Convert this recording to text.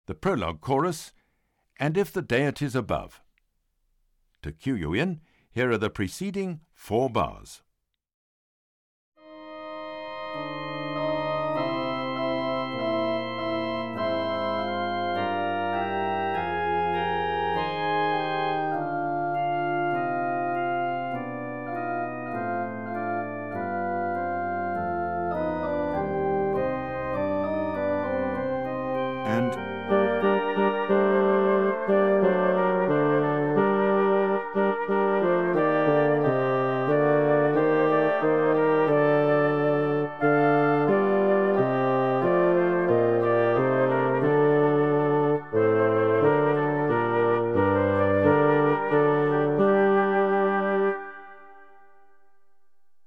the prologue chorus, and If the Deities Above. To cue you in, here are the preceding 4 bars.